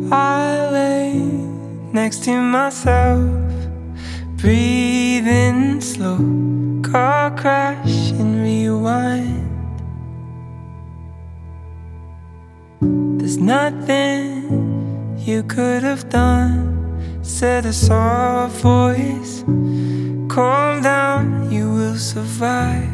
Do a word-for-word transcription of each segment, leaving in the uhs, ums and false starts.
I lay next to myself, breathing slow, car crash and rewind. There's nothing you could have done, said a soft voice, calm down, you will survive.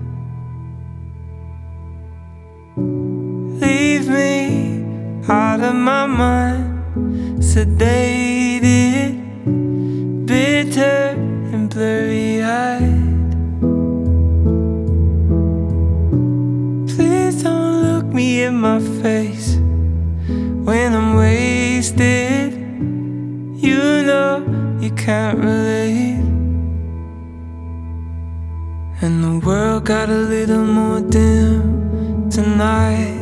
Leave me out of my mind, sedated, bitter and blurry-eyed. Please don't look me in my face when I'm wasted. You know you can't relate, and the world got a little more dim tonight.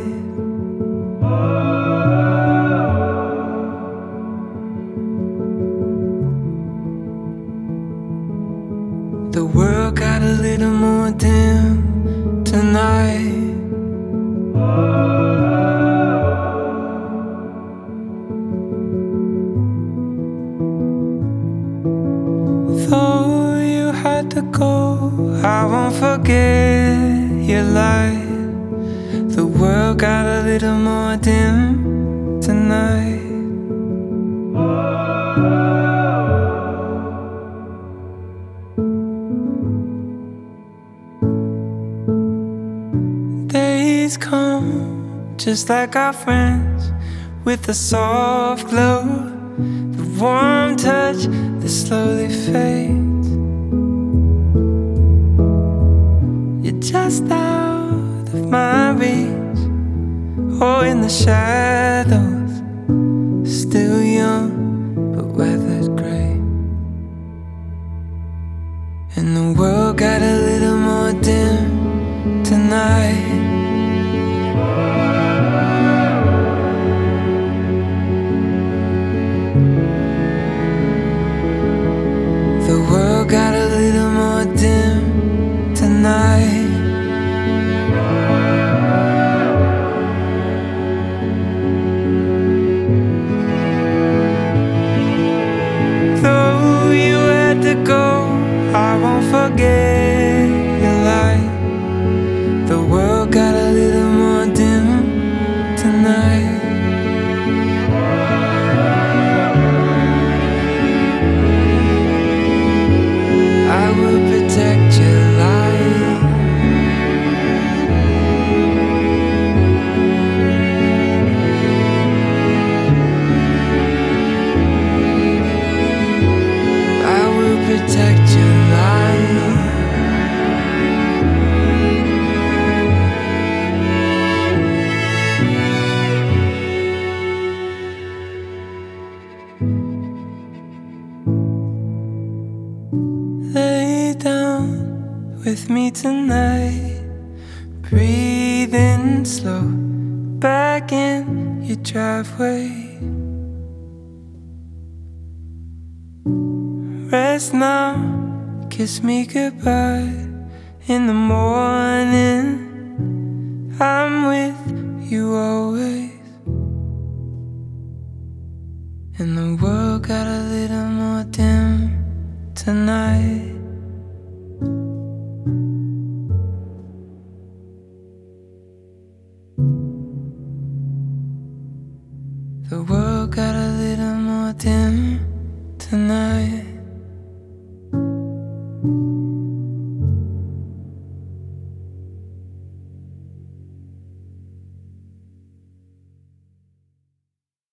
The world got a little more dim tonight. Though you had to go, I won't forget your light. The world got a little more dim tonight. Days come just like our friends, with a soft glow, the warm touch that slowly fades. You're just out of my reach, or in the shadows, still young but weathered grey. And the world got a little more dim tonight. The world got a little more dim tonight. Though you had to go, I won't forget your light. The world got a little more dim tonight. I will protect your light. I will protect your light. Lay down with me tonight, breathing slow, back in your driveway. Rest now, kiss me goodbye. In the morning, I'm with you always. And the world got a little more dim tonight. The world got a little more dim tonight.